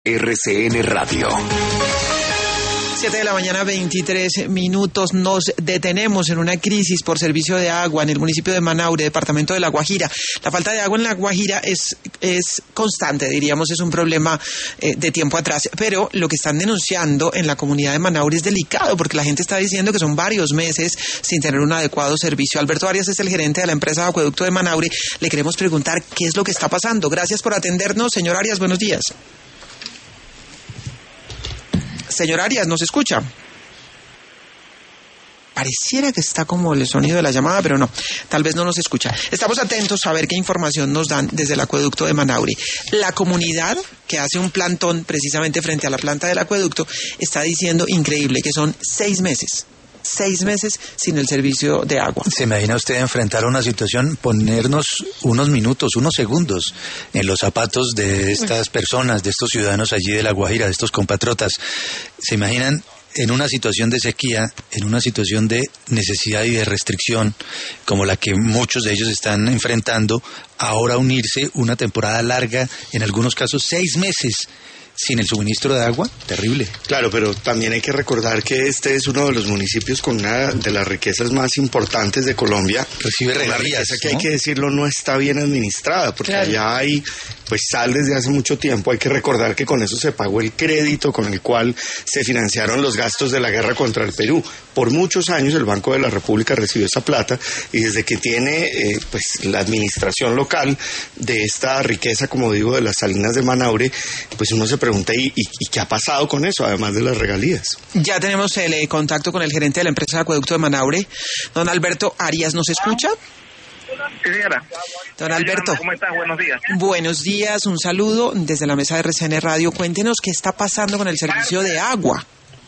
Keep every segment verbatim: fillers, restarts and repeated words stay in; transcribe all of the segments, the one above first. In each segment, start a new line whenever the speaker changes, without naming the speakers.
R C N Radio.
siete de la mañana, veintitrés minutos. Nos detenemos en una crisis por servicio de agua en el municipio de Manaure, departamento de La Guajira. La falta de agua en La Guajira es, es constante, diríamos, es un problema eh, de tiempo atrás. Pero lo que están denunciando en la comunidad de Manaure es delicado, porque la gente está diciendo que son varios meses sin tener un adecuado servicio. Alberto Arias es el gerente de la empresa Acueducto de Manaure. Le queremos preguntar qué es lo que está pasando. Gracias por atendernos, señor Arias. Buenos días. Señor Arias, ¿nos escucha? Pareciera que está como el sonido de la llamada, pero no, tal vez no nos escucha. Estamos atentos a ver qué información nos dan desde el acueducto de Manaure. La comunidad que hace un plantón precisamente frente a la planta del acueducto está diciendo, increíble, que son seis meses. Seis meses sin el servicio de agua.
¿Se imagina usted enfrentar una situación, ponernos unos minutos, unos segundos en los zapatos de estas personas, de estos ciudadanos allí de La Guajira, de estos compatriotas? ¿Se imaginan en una situación de sequía, en una situación de necesidad y de restricción, como la que muchos de ellos están enfrentando, ahora unirse una temporada larga, en algunos casos seis meses, sin el suministro de agua? Terrible.
Claro, pero también hay que recordar que este es uno de los municipios con una de las riquezas más importantes de Colombia.
Recibe regalías,
la riqueza que
¿no?
Hay que decirlo, no está bien administrada, porque claro, allá hay pues sal desde hace mucho tiempo. Hay que recordar que con eso se pagó el crédito con el cual se financiaron los gastos de la guerra contra el Perú. Por muchos años el Banco de la República recibió esa plata, y desde que tiene eh, pues la administración local de esta riqueza, como digo, de las salinas de Manaure, pues uno se pregunta, ¿y, y, y qué ha pasado con eso, además de las regalías?
Ya tenemos el eh, contacto con el gerente de la empresa de Acueducto de Manaure, don Alberto Arias. ¿Nos escucha?
Sí, señora.
Don Alberto.
¿Cómo estás? Buenos días.
Buenos días, un saludo desde la mesa de R C N Radio. Cuéntenos qué está pasando con el servicio de agua.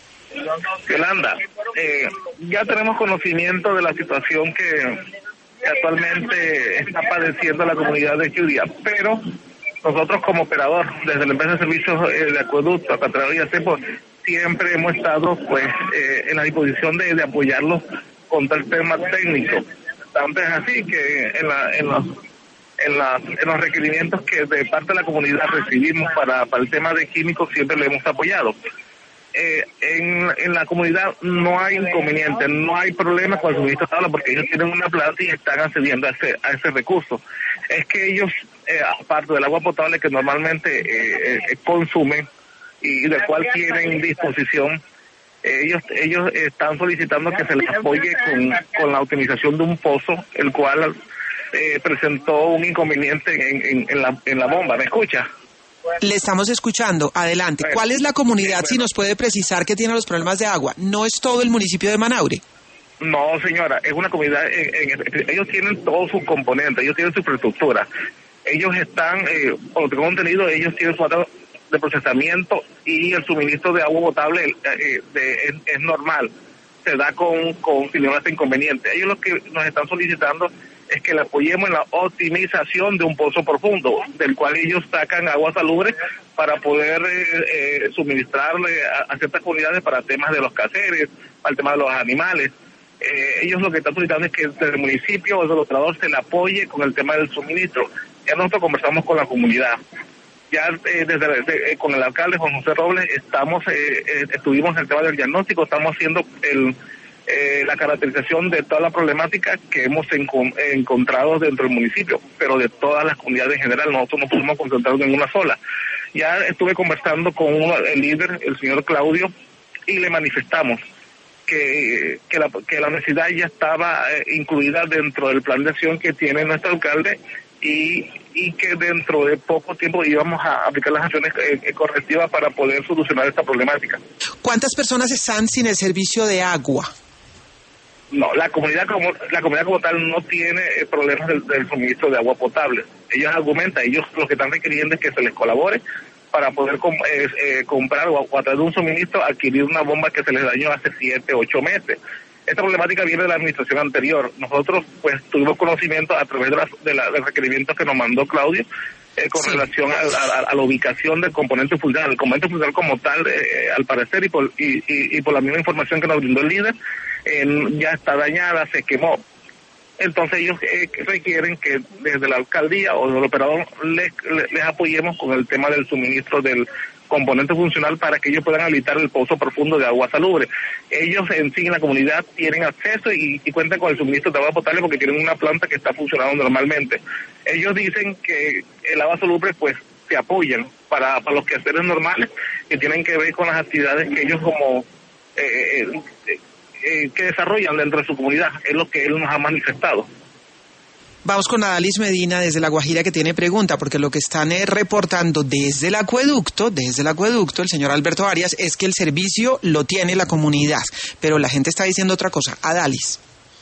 Yolanda, eh, ya tenemos conocimiento de la situación que, que actualmente está padeciendo la comunidad de Judia, pero nosotros como operador, desde la empresa de servicios eh, de acueducto, Catraro y Acepo, siempre hemos estado pues eh, en la disposición de, de apoyarlos contra el tema técnico. Tanto es así que en, la, en, los, en, la, en los requerimientos que de parte de la comunidad recibimos para, para el tema de químicos siempre le hemos apoyado. Eh, en, en la comunidad no hay inconveniente, no hay problema con el suministro de agua porque ellos tienen una planta y están accediendo a ese, a ese recurso. Es que ellos, eh, aparte del agua potable que normalmente eh, eh, consumen y del cual tienen disposición, ellos ellos están solicitando que se les apoye con, con la utilización de un pozo, el cual eh, presentó un inconveniente en, en, en, la, en la bomba. ¿Me escucha?
Le estamos escuchando. Adelante. ¿Cuál es la comunidad, si nos puede precisar, que tiene los problemas de agua? ¿No es todo el municipio de Manaure?
No, señora, es una comunidad, en, en, ellos tienen todos sus componentes, ellos tienen su infraestructura. Ellos están, eh, por lo que tengo entendido, ellos tienen su área de procesamiento y el suministro de agua potable eh, de, es, es normal, se da con, con sin ningún inconveniente. Ellos lo que nos están solicitando es que le apoyemos en la optimización de un pozo profundo, del cual ellos sacan agua salubre para poder eh, eh, suministrarle a, a ciertas comunidades para temas de los caseres, para el tema de los animales. Eh, ellos lo que están solicitando es que desde el municipio o desde el operador se le apoye con el tema del suministro. Ya nosotros conversamos con la comunidad. Ya eh, desde, desde eh, con el alcalde Juan José Robles estamos eh, eh, estuvimos en el tema del diagnóstico, estamos haciendo el eh, la caracterización de toda la problemática que hemos enco- encontrado dentro del municipio, pero de todas las comunidades en general. Nosotros no podemos concentrarnos en una sola. Ya estuve conversando con uno, el líder, el señor Claudio, y le manifestamos que que la, que la necesidad ya estaba eh, incluida dentro del plan de acción que tiene nuestro alcalde, y y que dentro de poco tiempo íbamos a aplicar las acciones eh, correctivas para poder solucionar esta problemática.
¿Cuántas personas están sin el servicio de agua?
No, la comunidad como la comunidad como tal no tiene eh, problemas del, del suministro de agua potable. Ellos argumentan, ellos lo que están requiriendo es que se les colabore para poder com- eh, eh, comprar o, o a través de un suministro adquirir una bomba que se les dañó hace siete, ocho meses. Esta problemática viene de la administración anterior. Nosotros pues tuvimos conocimiento a través de, la, de, la, de requerimientos que nos mandó Claudio eh, con sí. relación a, a, a la ubicación del componente funcional. El componente funcional como tal, eh, al parecer, y por, y, y, y por la misma información que nos brindó el líder, eh, ya está dañada, se quemó. Entonces ellos eh, requieren que desde la alcaldía o del operador les, les, les apoyemos con el tema del suministro del componente funcional para que ellos puedan habilitar el pozo profundo de agua salubre. Ellos en sí en la comunidad tienen acceso y, y cuentan con el suministro de agua potable porque tienen una planta que está funcionando normalmente. Ellos dicen que el agua salubre pues se apoyan para, para los quehaceres normales que tienen que ver con las actividades que ellos como eh, eh, eh, que desarrollan dentro de su comunidad, es lo que él nos ha manifestado.
Vamos con Adalis Medina desde La Guajira, que tiene pregunta, porque lo que están eh, reportando desde el acueducto, desde el acueducto, el señor Alberto Arias, es que el servicio lo tiene la comunidad, pero la gente está diciendo otra cosa. Adalis.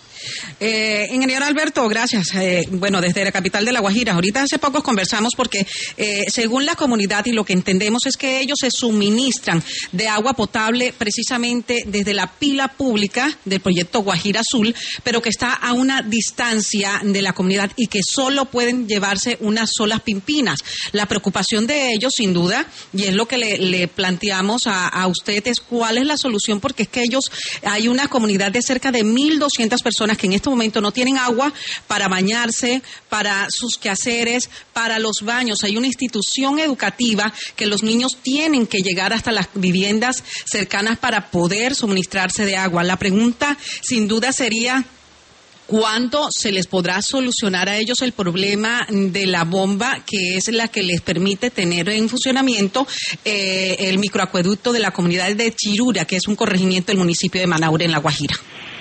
Eh, ingeniero Alberto, gracias. Eh, bueno, desde la capital de La Guajira. Ahorita hace poco conversamos porque eh, según la comunidad y lo que entendemos es que ellos se suministran de agua potable precisamente desde la pila pública del proyecto Guajira Azul, pero que está a una distancia de la comunidad y que solo pueden llevarse unas solas pimpinas. La preocupación de ellos, sin duda, y es lo que le, le planteamos a, a usted, es cuál es la solución, porque es que ellos, hay una comunidad de cerca de mil doscientas personas que en este momento no tienen agua para bañarse, para sus quehaceres, para los baños. Hay una institución educativa que los niños tienen que llegar hasta las viviendas cercanas para poder suministrarse de agua. La pregunta, sin duda, sería: ¿cuándo se les podrá solucionar a ellos el problema de la bomba, que es la que les permite tener en funcionamiento eh, el microacueducto de la comunidad de Chirura, que es un corregimiento del municipio de Manaure, en La Guajira?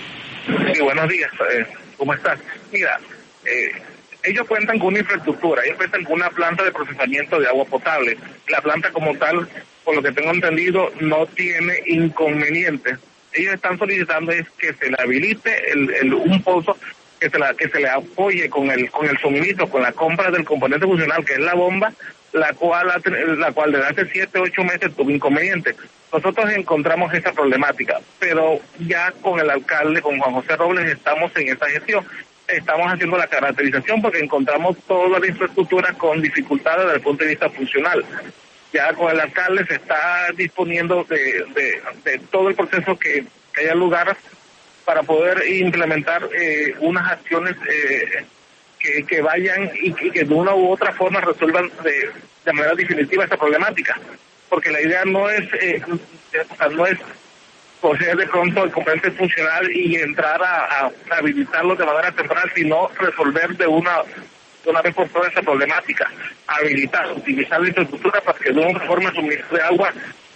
Sí, buenos días. Eh, ¿Cómo estás? Mira, eh, ellos cuentan con una infraestructura, ellos cuentan con una planta de procesamiento de agua potable. La planta como tal, por lo que tengo entendido, no tiene inconvenientes. Ellos están solicitando es que se le habilite el, el, un pozo, que se, la, que se le apoye con el con el suministro, con la compra del componente funcional, que es la bomba, la cual la cual desde hace siete, ocho meses tuvo inconvenientes. Nosotros encontramos esa problemática, pero ya con el alcalde, con Juan José Robles, estamos en esa gestión. Estamos haciendo la caracterización porque encontramos toda la infraestructura con dificultades desde el punto de vista funcional. Ya con el alcalde se está disponiendo de, de, de todo el proceso que, que haya lugar para poder implementar eh, unas acciones eh, que, que vayan y que, que de una u otra forma resuelvan de, de manera definitiva esta problemática. Porque la idea no es eh, no es poseer de pronto el componente funcional y entrar a, a habilitarlo de manera temporal, sino resolver de una de una vez por toda esa problemática, habilitar, utilizar la infraestructura para que de una forma suministro de agua.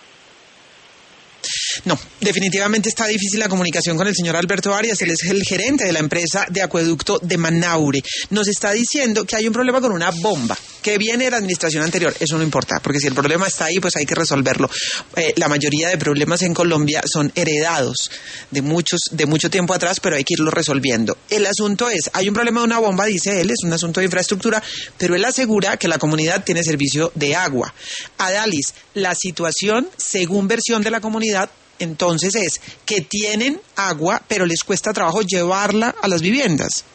No, definitivamente está difícil la comunicación con el señor Alberto Arias. Él es el gerente de la empresa de acueducto de Manaure. Nos está diciendo que hay un problema con una bomba que viene de la administración anterior. Eso no importa, porque si el problema está ahí, pues hay que resolverlo. Eh, la mayoría de problemas en Colombia son heredados de muchos, de mucho tiempo atrás, pero hay que irlo resolviendo. El asunto es, hay un problema de una bomba, dice él, es un asunto de infraestructura, pero él asegura que la comunidad tiene servicio de agua. Adalis, la situación, según versión de la comunidad, entonces es que tienen agua, pero les cuesta trabajo llevarla a las viviendas.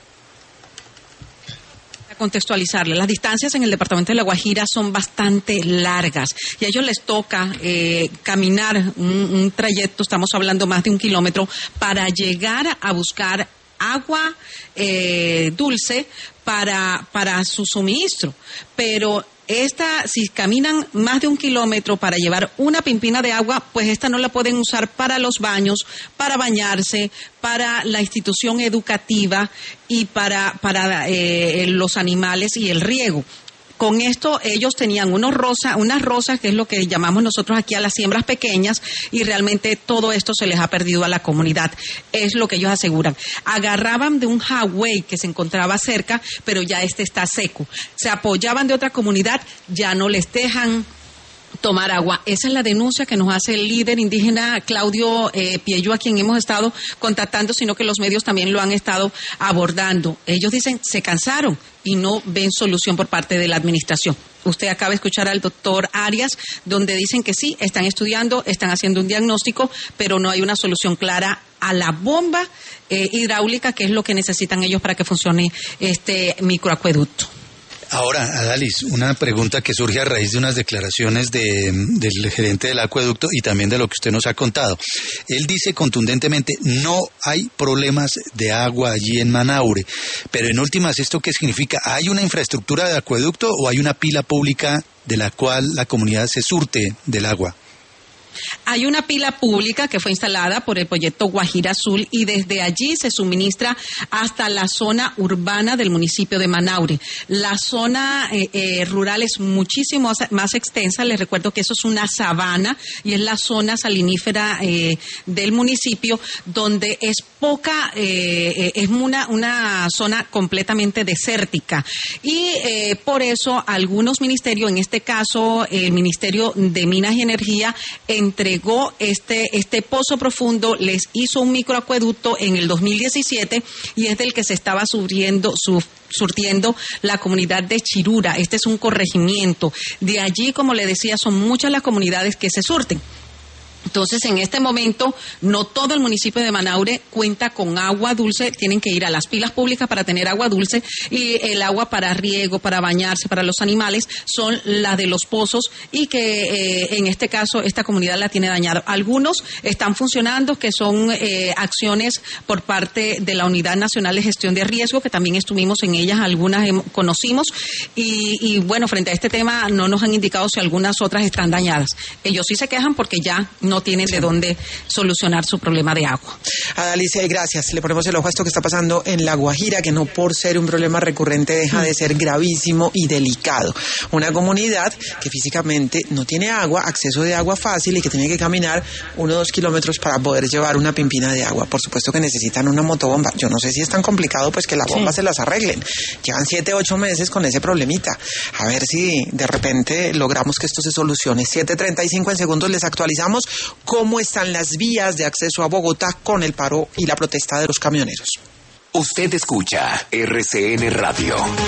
Contextualizarle, las distancias en el departamento de La Guajira son bastante largas y a ellos les toca eh, caminar un, un trayecto, estamos hablando más de un kilómetro, para llegar a buscar agua eh, dulce para, para su suministro. Pero esta, si caminan más de un kilómetro para llevar una pimpina de agua, pues esta no la pueden usar para los baños, para bañarse, para la institución educativa y para, para eh, los animales y el riego. Con esto ellos tenían unos rosa, unas rosas, que es lo que llamamos nosotros aquí a las siembras pequeñas, y realmente todo esto se les ha perdido a la comunidad. Es lo que ellos aseguran. Agarraban de un highway que se encontraba cerca, pero ya este está seco. Se apoyaban de otra comunidad, ya no les dejan tomar agua. Esa es la denuncia que nos hace el líder indígena Claudio eh, Piello, a quien hemos estado contactando, sino que los medios también lo han estado abordando. Ellos dicen, se cansaron y no ven solución por parte de la administración. Usted acaba de escuchar al doctor Arias, donde dicen que sí, están estudiando, están haciendo un diagnóstico, pero no hay una solución clara a la bomba eh, hidráulica, que es lo que necesitan ellos para que funcione este microacueducto.
Ahora, Adalis, una pregunta que surge a raíz de unas declaraciones de, del gerente del acueducto y también de lo que usted nos ha contado. Él dice contundentemente, no hay problemas de agua allí en Manaure, pero en últimas, ¿esto qué significa? ¿Hay una infraestructura de acueducto o hay una pila pública de la cual la comunidad se surte del agua?
Hay una pila pública que fue instalada por el proyecto Guajira Azul y desde allí se suministra hasta la zona urbana del municipio de Manaure. La zona eh, eh, rural es muchísimo más extensa. Les recuerdo que eso es una sabana y es la zona salinífera eh, del municipio, donde es poca, eh, es una, una zona completamente desértica. Y eh, por eso algunos ministerios, en este caso el Ministerio de Minas y Energía, entregó este, este pozo profundo, les hizo un microacueducto en el dos mil diecisiete y es del que se estaba surtiendo, su, surtiendo la comunidad de Chirura. Este es un corregimiento. De allí, como le decía, son muchas las comunidades que se surten. Entonces, en este momento, no todo el municipio de Manaure cuenta con agua dulce, tienen que ir a las pilas públicas para tener agua dulce y el agua para riego, para bañarse, para los animales, son las de los pozos y que eh, en este caso esta comunidad la tiene dañada. Algunos están funcionando, que son eh, acciones por parte de la Unidad Nacional de Gestión de Riesgo, que también estuvimos en ellas, algunas hemos, conocimos y, y bueno, frente a este tema no nos han indicado si algunas otras están dañadas. Ellos sí se quejan porque ya no tienen de dónde solucionar su problema de agua.
Adalice, gracias. Le ponemos el ojo a esto que está pasando en La Guajira, que no por ser un problema recurrente deja de ser gravísimo y delicado. Una comunidad que físicamente no tiene agua, acceso de agua fácil y que tiene que caminar uno o dos kilómetros para poder llevar una pimpina de agua. Por supuesto que necesitan una motobomba. Yo no sé si es tan complicado pues que la bomba sí. se las arreglen. Llevan siete, ocho meses con ese problemita. A ver si de repente logramos que esto se solucione. siete treinta y cinco en segundos les actualizamos cómo están las vías de acceso a Bogotá con el paro y la protesta de los camioneros.
Usted escucha R C N Radio.